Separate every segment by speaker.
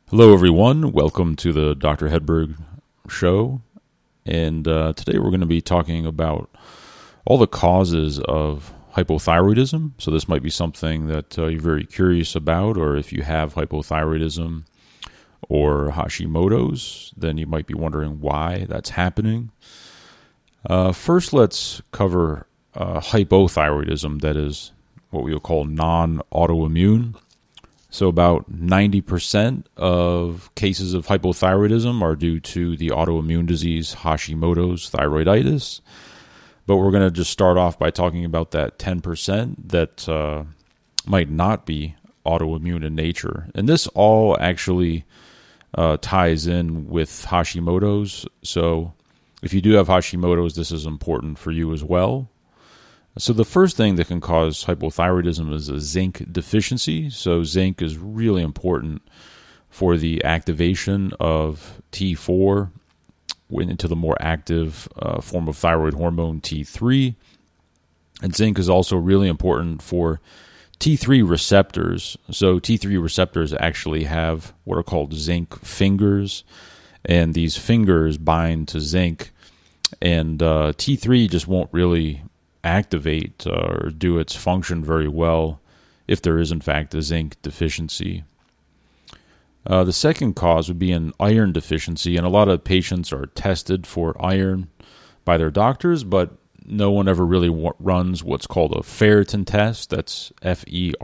Speaker 1: Hello, everyone. Welcome to the Dr. Hedberg Show. And today we're going to be talking about all the causes of hypothyroidism. So this might be something that you're very curious about, or if you have hypothyroidism or Hashimoto's, then you might be wondering why that's happening. First, let's cover hypothyroidism, that is what we will call non-autoimmune. So about 90% of cases of hypothyroidism are due to the autoimmune disease Hashimoto's thyroiditis. But we're going to just start off by talking about that 10% that might not be autoimmune in nature. And this all actually ties in with Hashimoto's. So if you do have Hashimoto's, this is important for you as well. So the first thing that can cause hypothyroidism is a zinc deficiency. So zinc is really important for the activation of T4 into the more active form of thyroid hormone T3. And zinc is also really important for T3 receptors. So T3 receptors actually have what are called zinc fingers, and these fingers bind to zinc, and T3 just won't really activate or do its function very well if there is in fact a zinc deficiency. The second cause would be an iron deficiency, and a lot of patients are tested for iron by their doctors, but no one ever really runs what's called a ferritin test. That's Ferritin.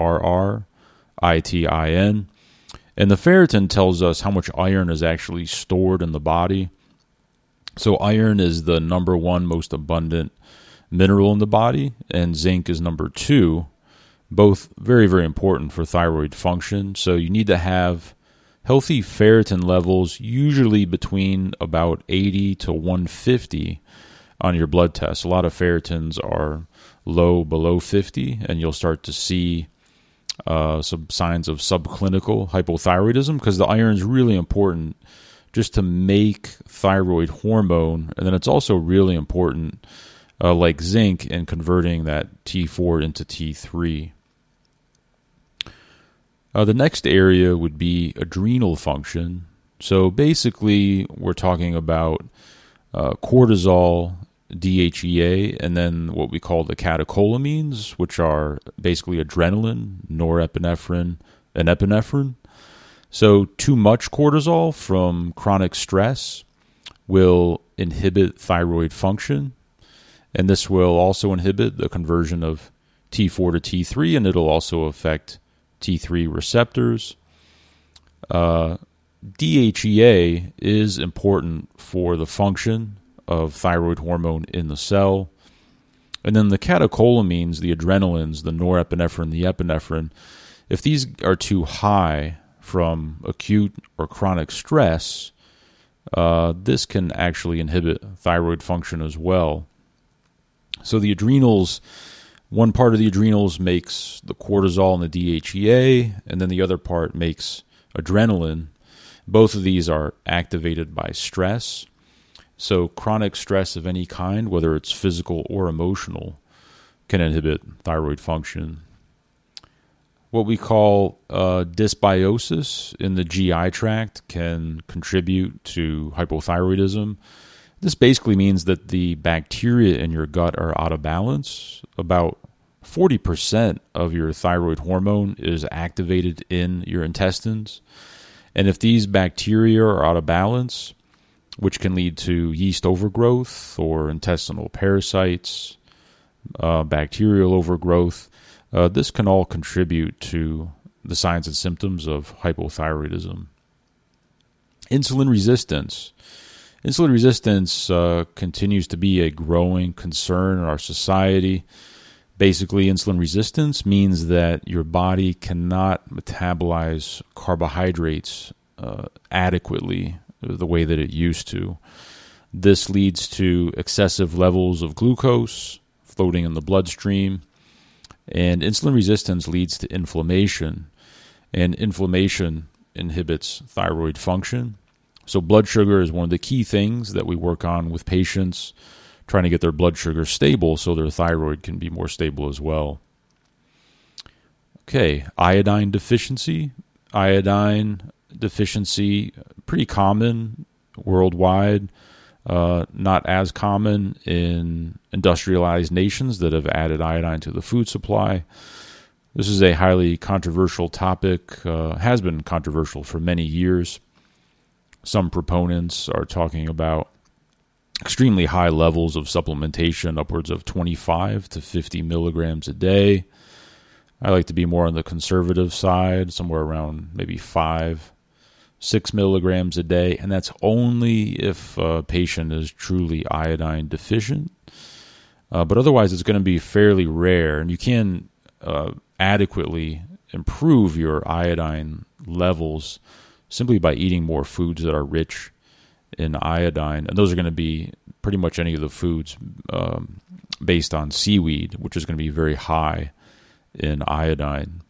Speaker 1: And the ferritin tells us how much iron is actually stored in the body. So iron is the number one most abundant mineral in the body, and zinc is number two, both very, very important for thyroid function. So you need to have healthy ferritin levels, usually between about 80 to 150 on your blood test. A lot of ferritins are low, below 50, and you'll start to see some signs of subclinical hypothyroidism, because the iron is really important just to make thyroid hormone, and then it's also really important like zinc in converting that T4 into T3. The next area would be adrenal function. So basically, we're talking about cortisol, DHEA, and then what we call the catecholamines, which are basically adrenaline, norepinephrine, and epinephrine. So too much cortisol from chronic stress will inhibit thyroid function, and this will also inhibit the conversion of T4 to T3, and it'll also affect T3 receptors. DHEA is important for the function of thyroid hormone in the cell. And then the catecholamines, the adrenalines, the norepinephrine, the epinephrine, if these are too high from acute or chronic stress, this can actually inhibit thyroid function as well. So the adrenals, one part of the adrenals makes the cortisol and the DHEA, and then the other part makes adrenaline. Both of these are activated by stress. So chronic stress of any kind, whether it's physical or emotional, can inhibit thyroid function. What we call dysbiosis in the GI tract can contribute to hypothyroidism. This basically means that the bacteria in your gut are out of balance. About 40% of your thyroid hormone is activated in your intestines. And if these bacteria are out of balance, which can lead to yeast overgrowth or intestinal parasites, bacterial overgrowth, this can all contribute to the signs and symptoms of hypothyroidism. Insulin resistance. Insulin resistance continues to be a growing concern in our society. Basically, insulin resistance means that your body cannot metabolize carbohydrates adequately the way that it used to. This leads to excessive levels of glucose floating in the bloodstream, and insulin resistance leads to inflammation, and inflammation inhibits thyroid function. So blood sugar is one of the key things that we work on with patients, trying to get their blood sugar stable so their thyroid can be more stable as well. Okay, iodine deficiency. Iodine deficiency, pretty common worldwide, not as common in industrialized nations that have added iodine to the food supply. This is a highly controversial topic, has been controversial for many years. Some proponents are talking about extremely high levels of supplementation, upwards of 25 to 50 milligrams a day. I like to be more on the conservative side, somewhere around maybe 5, 6 milligrams a day, and that's only if a patient is truly iodine deficient. But otherwise, it's going to be fairly rare, and you can adequately improve your iodine levels simply by eating more foods that are rich in iodine, and those are going to be pretty much any of the foods based on seaweed, which is going to be very high in iodine.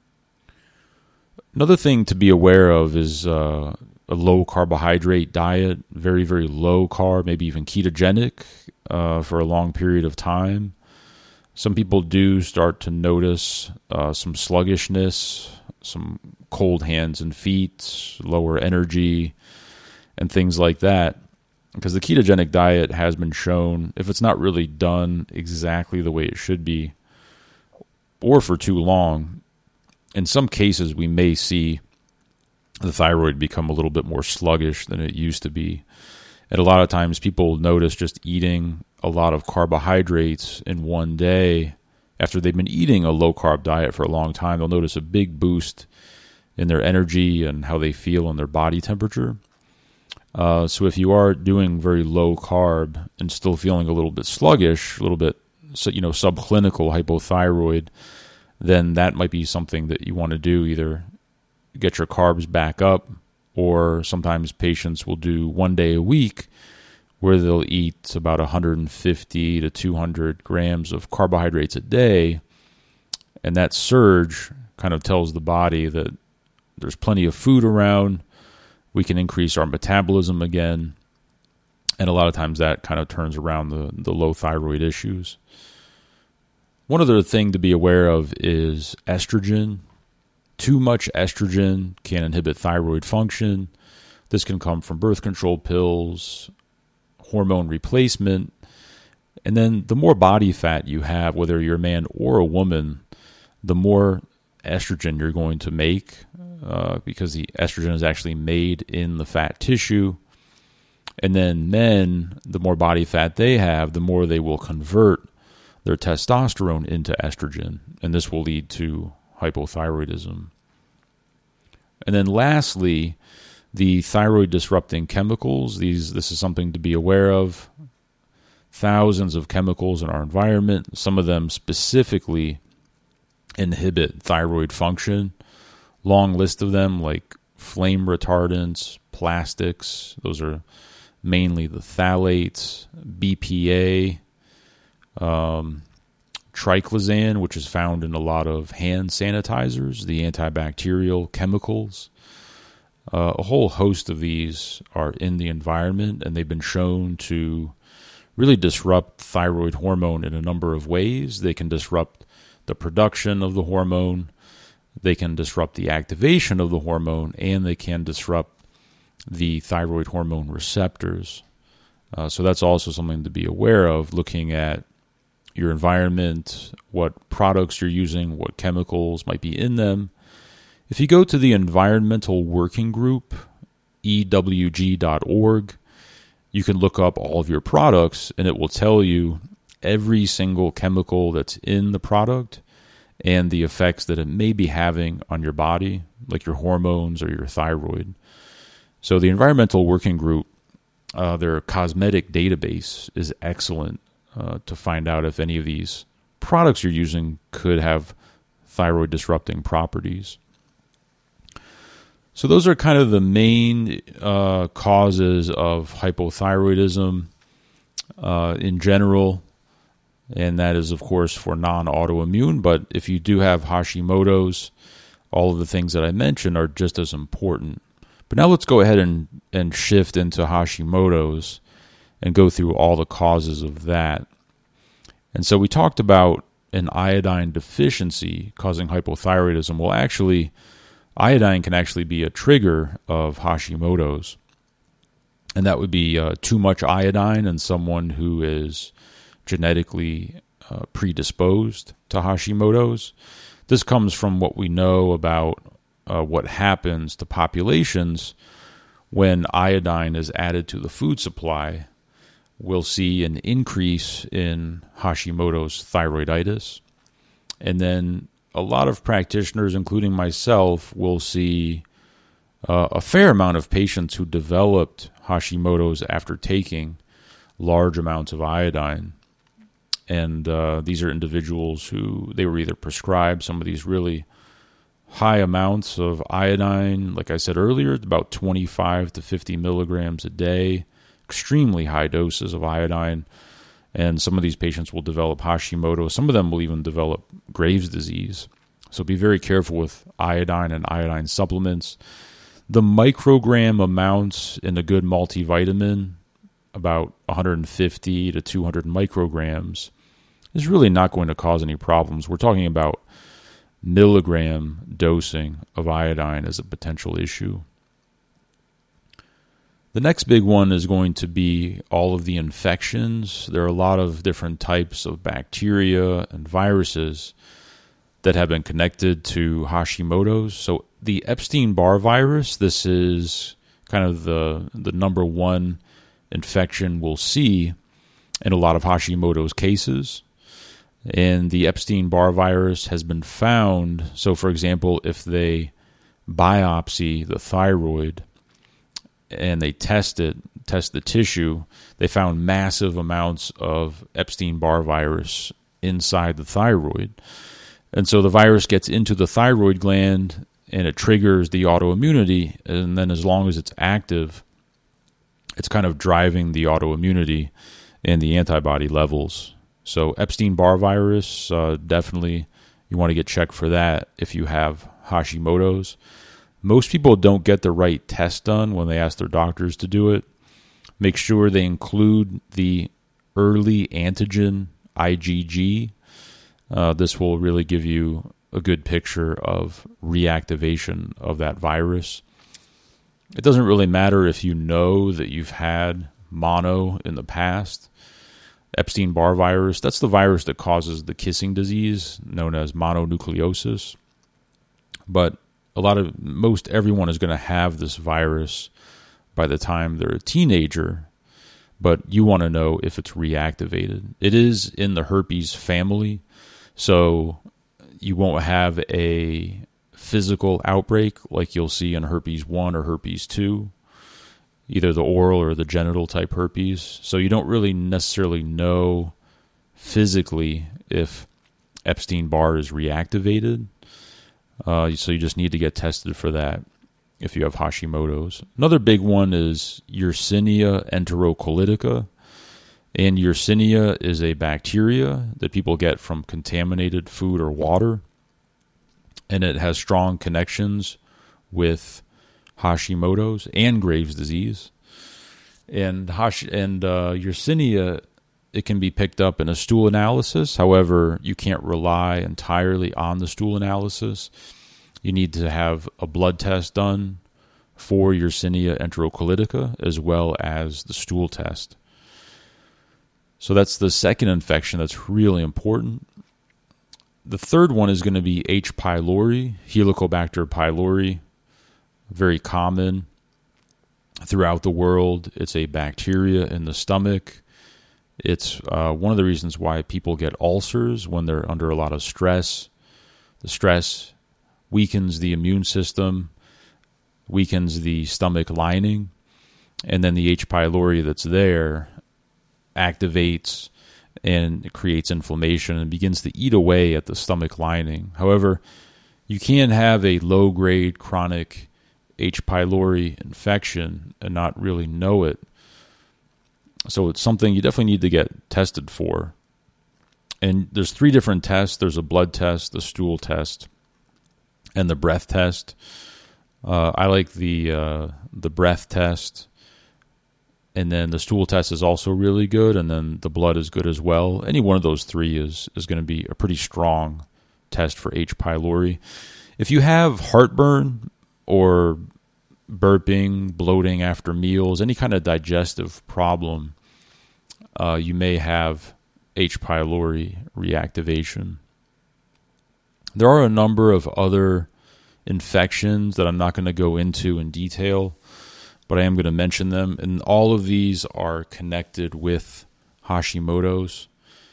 Speaker 1: Another thing to be aware of is a low carbohydrate diet, very, very low carb, maybe even ketogenic for a long period of time. Some people do start to notice some sluggishness, some cold hands and feet, lower energy, and things like that. Because the ketogenic diet has been shown, if it's not really done exactly the way it should be, or for too long, in some cases we may see the thyroid become a little bit more sluggish than it used to be. And a lot of times people notice just eating a lot of carbohydrates in one day, after they've been eating a low-carb diet for a long time, they'll notice a big boost in their energy and how they feel and their body temperature. So if you are doing very low carb and still feeling a little bit sluggish, a little bit, subclinical hypothyroid, then that might be something that you want to do, either get your carbs back up, or sometimes patients will do 1 day a week where they'll eat about 150 to 200 grams of carbohydrates a day, and that surge kind of tells the body that there's plenty of food around, we can increase our metabolism again, and a lot of times that kind of turns around the low thyroid issues. One other thing to be aware of is estrogen. Too much estrogen can inhibit thyroid function. This can come from birth control pills, hormone replacement, and then the more body fat you have, whether you're a man or a woman, the more estrogen you're going to make, because the estrogen is actually made in the fat tissue. And then men, the more body fat they have, the more they will convert their testosterone into estrogen, and this will lead to hypothyroidism. And then lastly, the thyroid disrupting chemicals. This is something to be aware of. Thousands of chemicals in our environment, some of them specifically inhibit thyroid function. Long list of them, like flame retardants, plastics, those are mainly the phthalates, BPA, triclosan, which is found in a lot of hand sanitizers, the antibacterial chemicals. A whole host of these are in the environment, and they've been shown to really disrupt thyroid hormone in a number of ways. They can disrupt the production of the hormone, they can disrupt the activation of the hormone, and they can disrupt the thyroid hormone receptors. So that's also something to be aware of, looking at your environment, what products you're using, what chemicals might be in them. If you go to the Environmental Working Group, EWG.org, you can look up all of your products, and it will tell you every single chemical that's in the product and the effects that it may be having on your body, like your hormones or your thyroid. So the Environmental Working Group, their cosmetic database is excellent to find out if any of these products you're using could have thyroid disrupting properties. So those are kind of the main causes of hypothyroidism in general, and that is, of course, for non-autoimmune. But if you do have Hashimoto's, all of the things that I mentioned are just as important. But now let's go ahead and shift into Hashimoto's and go through all the causes of that. And so we talked about an iodine deficiency causing hypothyroidism. Well, actually, iodine can actually be a trigger of Hashimoto's. And that would be too much iodine in someone who is genetically predisposed to Hashimoto's. This comes from what we know about what happens to populations when iodine is added to the food supply. We'll see an increase in Hashimoto's thyroiditis. And then a lot of practitioners, including myself, will see a fair amount of patients who developed Hashimoto's after taking large amounts of iodine. And these are individuals who they were either prescribed some of these really high amounts of iodine, like I said earlier, about 25 to 50 milligrams a day, extremely high doses of iodine. And some of these patients will develop Hashimoto. Some of them will even develop Graves' disease. So be very careful with iodine and iodine supplements. The microgram amounts in a good multivitamin, about 150 to 200 micrograms, is really not going to cause any problems. We're talking about milligram dosing of iodine as a potential issue. The next big one is going to be all of the infections. There are a lot of different types of bacteria and viruses that have been connected to Hashimoto's. So the Epstein-Barr virus, this is kind of the number one infection we'll see in a lot of Hashimoto's cases. And the Epstein-Barr virus has been found. So, for example, if they biopsy the thyroid and they test the tissue, they found massive amounts of Epstein-Barr virus inside the thyroid. And so the virus gets into the thyroid gland and it triggers the autoimmunity. And then as long as it's active, it's kind of driving the autoimmunity and the antibody levels. So Epstein-Barr virus, definitely you want to get checked for that if you have Hashimoto's. Most people don't get the right test done when they ask their doctors to do it. Make sure they include the early antigen IgG. This will really give you a good picture of reactivation of that virus. It doesn't really matter if you know that you've had mono in the past. Epstein-Barr virus, that's the virus that causes the kissing disease known as mononucleosis. But most everyone is going to have this virus by the time they're a teenager, but you want to know if it's reactivated. It is in the herpes family, so you won't have a physical outbreak like you'll see in herpes 1 or herpes 2, either the oral or the genital type herpes. So you don't really necessarily know physically if Epstein-Barr is reactivated. So you just need to get tested for that if you have Hashimoto's. Another big one is Yersinia enterocolitica. And Yersinia is a bacteria that people get from contaminated food or water. And it has strong connections with Hashimoto's and Graves' disease. And Yersinia, it can be picked up in a stool analysis. However, you can't rely entirely on the stool analysis. You need to have a blood test done for Yersinia enterocolitica as well as the stool test. So that's the second infection that's really important. The third one is going to be H. pylori, Helicobacter pylori, very common throughout the world. It's a bacteria in the stomach. It's one of the reasons why people get ulcers when they're under a lot of stress. The stress weakens the immune system, weakens the stomach lining, and then the H. pylori that's there activates and it creates inflammation and begins to eat away at the stomach lining. However, you can have a low-grade chronic H. pylori infection and not really know it. So it's something you definitely need to get tested for. And there's 3 different tests. There's a blood test, the stool test, and the breath test. I like the breath test. And then the stool test is also really good, and then the blood is good as well. Any one of those 3 is going to be a pretty strong test for H. pylori. If you have heartburn or burping, bloating after meals, any kind of digestive problem, you may have H. pylori reactivation. There are a number of other infections that I'm not going to go into in detail, but I am going to mention them, and all of these are connected with Hashimoto's.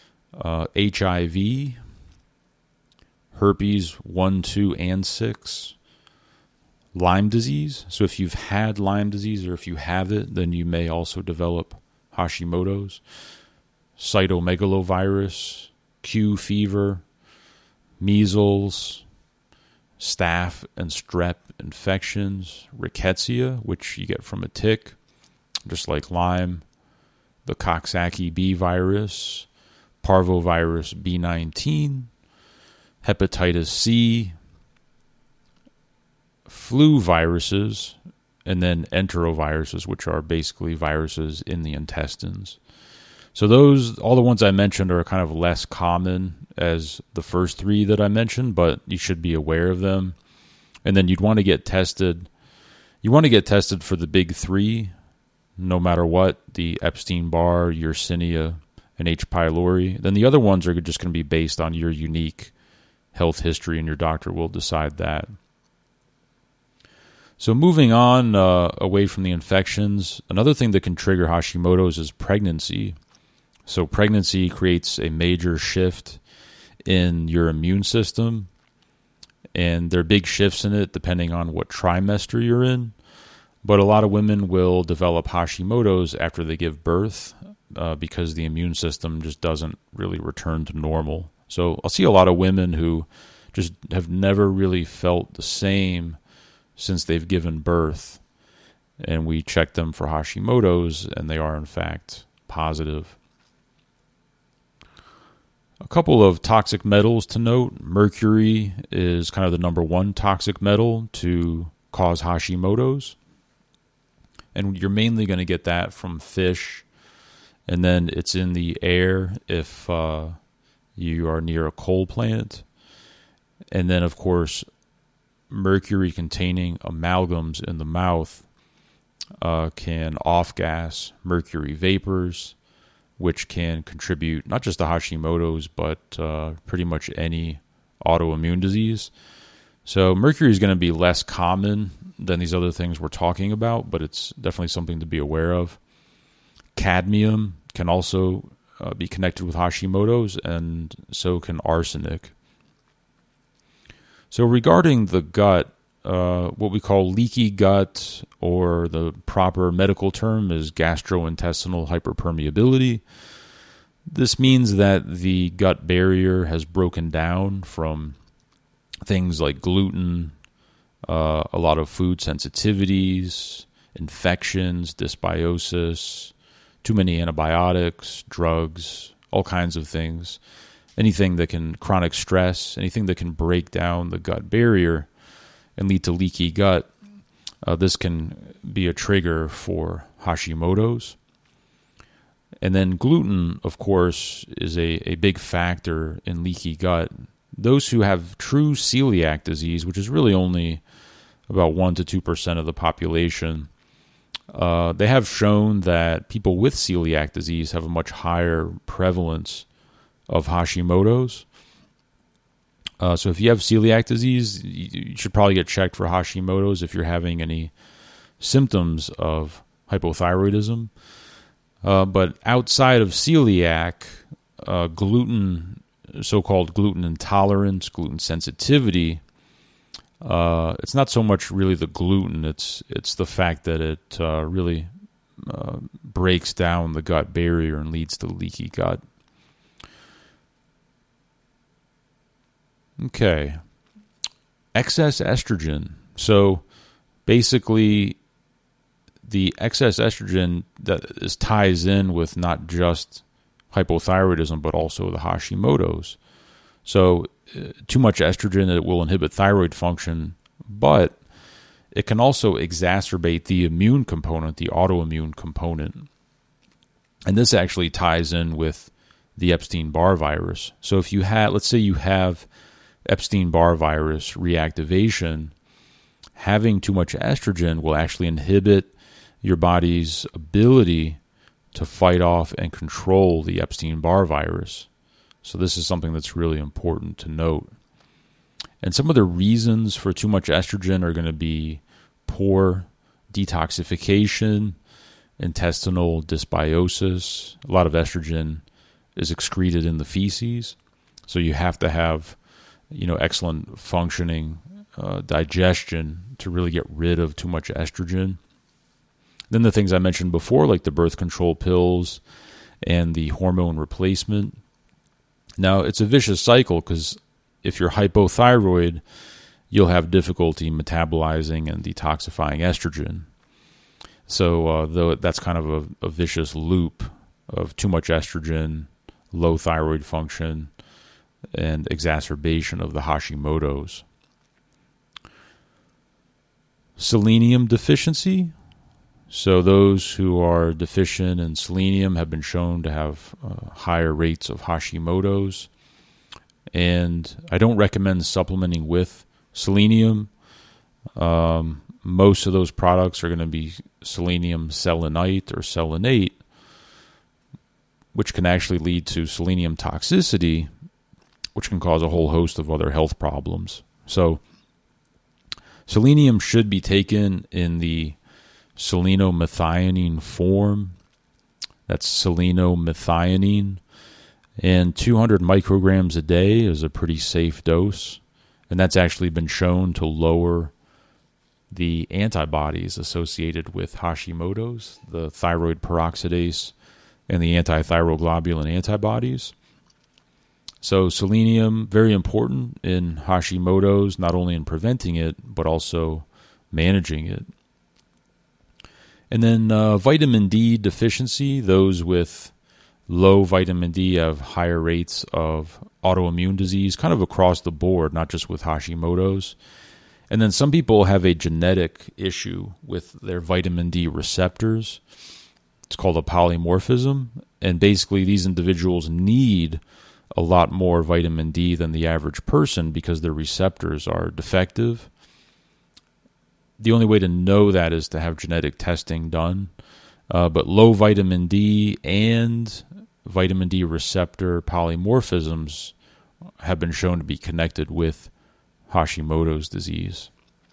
Speaker 1: HIV, herpes 1, 2, and 6, Lyme disease. So if you've had Lyme disease or if you have it, then you may also develop Hashimoto's. Cytomegalovirus, Q fever, measles, staph and strep infections, rickettsia, which you get from a tick, just like Lyme, the Coxsackie B virus, parvovirus B19, hepatitis C, flu viruses, and then enteroviruses, which are basically viruses in the intestines. So those, all the ones I mentioned are kind of less common as the first three that I mentioned, but you should be aware of them. And then you'd want to get tested. You want to get tested for the big three, no matter what, the Epstein-Barr, Yersinia, and H. pylori. Then the other ones are just going to be based on your unique health history, and your doctor will decide that. So moving on away from the infections, another thing that can trigger Hashimoto's is pregnancy. So pregnancy creates a major shift in your immune system, and there are big shifts in it depending on what trimester you're in. But a lot of women will develop Hashimoto's after they give birth because the immune system just doesn't really return to normal. So I'll see a lot of women who just have never really felt the same since they've given birth, and we check them for Hashimoto's, and they are in fact positive. A couple of toxic metals to note. Mercury is kind of the number one toxic metal to cause Hashimoto's, and you're mainly going to get that from fish, and then it's in the air if you are near a coal plant. And then, of course, mercury-containing amalgams in the mouth can off-gas mercury vapors, which can contribute not just to Hashimoto's, but pretty much any autoimmune disease. So mercury is going to be less common than these other things we're talking about, but it's definitely something to be aware of. Cadmium can also be connected with Hashimoto's, and so can arsenic. So regarding the gut, what we call leaky gut, or the proper medical term is gastrointestinal hyperpermeability. This means that the gut barrier has broken down from things like gluten, a lot of food sensitivities, infections, dysbiosis, too many antibiotics, drugs, all kinds of things. Anything that can, chronic stress, anything that can break down the gut barrier and lead to leaky gut, this can be a trigger for Hashimoto's. And then gluten, of course, is a big factor in leaky gut. Those who have true celiac disease, which is really only about 1 to 2% of the population, they have shown that people with celiac disease have a much higher prevalence of Hashimoto's. So if you have celiac disease, you should probably get checked for Hashimoto's if you're having any symptoms of hypothyroidism. But outside of celiac, gluten, so-called gluten intolerance, gluten sensitivity, it's not so much really the gluten, it's the fact that it really breaks down the gut barrier and leads to leaky gut. Okay. Excess estrogen. So basically, the excess estrogen that ties in with not just hypothyroidism, but also the Hashimoto's. So too much estrogen, it will inhibit thyroid function, but it can also exacerbate the immune component, the autoimmune component. And this actually ties in with the Epstein-Barr virus. So if you have, let's say you have Epstein-Barr virus reactivation, having too much estrogen will actually inhibit your body's ability to fight off and control the Epstein-Barr virus. So this is something that's really important to note. And some of the reasons for too much estrogen are going to be poor detoxification, intestinal dysbiosis. A lot of estrogen is excreted in the feces, so you have to have, excellent functioning digestion to really get rid of too much estrogen. Then the things I mentioned before, like the birth control pills and the hormone replacement. Now, it's a vicious cycle because if you're hypothyroid, you'll have difficulty metabolizing and detoxifying estrogen. So though that's kind of a vicious loop of too much estrogen, low thyroid function, and exacerbation of the Hashimoto's. Selenium deficiency. So those who are deficient in selenium have been shown to have higher rates of Hashimoto's. And I don't recommend supplementing with selenium. Most of those products are going to be selenium selenite or selenate, which can actually lead to selenium toxicity, which can cause a whole host of other health problems. So selenium should be taken in the selenomethionine form. That's selenomethionine. And 200 micrograms a day is a pretty safe dose. And that's actually been shown to lower the antibodies associated with Hashimoto's, the thyroid peroxidase and the antithyroglobulin antibodies. So selenium, very important in Hashimoto's, not only in preventing it, but also managing it. And then vitamin D deficiency, those with low vitamin D have higher rates of autoimmune disease, kind of across the board, not just with Hashimoto's. And then some people have a genetic issue with their vitamin D receptors. It's called a polymorphism. And basically these individuals need a lot more vitamin D than the average person because their receptors are defective. The only way to know that is to have genetic testing done. But low vitamin D and vitamin D receptor polymorphisms have been shown to be connected with Hashimoto's disease.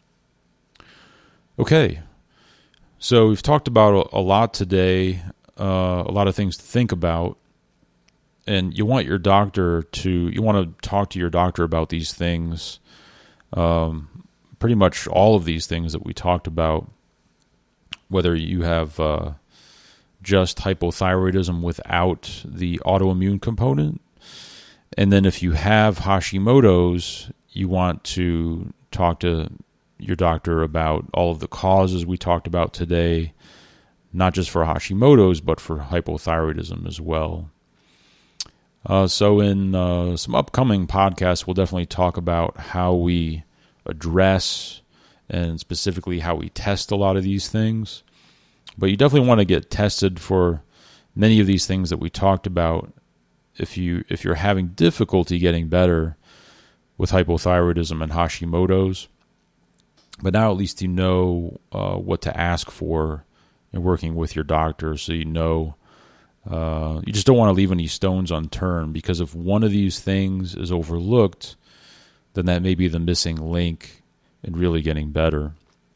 Speaker 1: Okay, so we've talked about a lot today, a lot of things to think about, and you want to talk to your doctor about these things, pretty much all of these things that we talked about, whether you have just hypothyroidism without the autoimmune component, and then if you have Hashimoto's, you want to talk to your doctor about all of the causes we talked about today, not just for Hashimoto's, but for hypothyroidism as well. So in some upcoming podcasts, we'll definitely talk about how we address and specifically how we test a lot of these things. But you definitely want to get tested for many of these things that we talked about if you're having difficulty getting better with hypothyroidism and Hashimoto's. But now at least you know what to ask for in working with your doctor, so you know you just don't want to leave any stones unturned, because if one of these things is overlooked, then that may be the missing link in really getting better.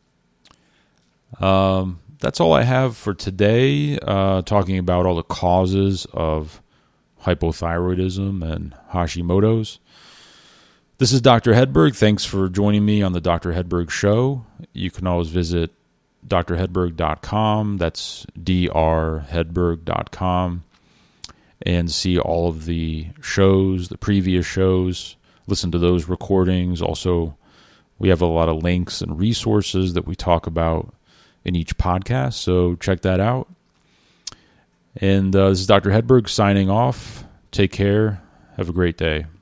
Speaker 1: That's all I have for today, talking about all the causes of hypothyroidism and Hashimoto's. This is Dr. Hedberg. Thanks for joining me on the Dr. Hedberg Show. You can always visit drhedberg.com. That's drhedberg.com. And see all of the shows, the previous shows. Listen to those recordings. Also, we have a lot of links and resources that we talk about in each podcast, so check that out. And this is Dr. Hedberg signing off. Take care. Have a great day.